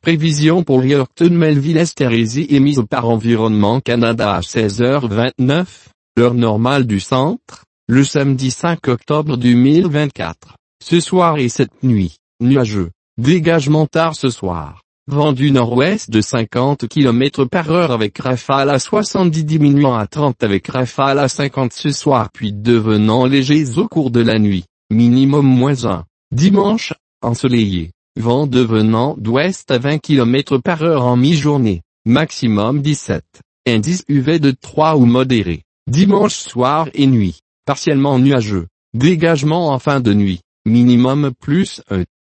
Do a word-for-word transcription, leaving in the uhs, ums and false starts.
Prévision pour Yorkton Melville Esterhazy émise par Environnement Canada à seize heures vingt-neuf, heure normale du centre, le samedi cinq octobre deux mille vingt-quatre. Ce soir et cette nuit, nuageux, dégagement tard ce soir, vent du nord-ouest de cinquante kilomètres par heure avec rafale à soixante-dix diminuant à trente avec rafale à cinquante ce soir puis devenant légers au cours de la nuit, minimum moins un. Dimanche, ensoleillé, vent devenant d'ouest à vingt kilomètres par heure en mi-journée, maximum dix-sept, indice U V de trois ou modéré. Dimanche soir et nuit, partiellement nuageux, dégagement en fin de nuit, minimum plus un.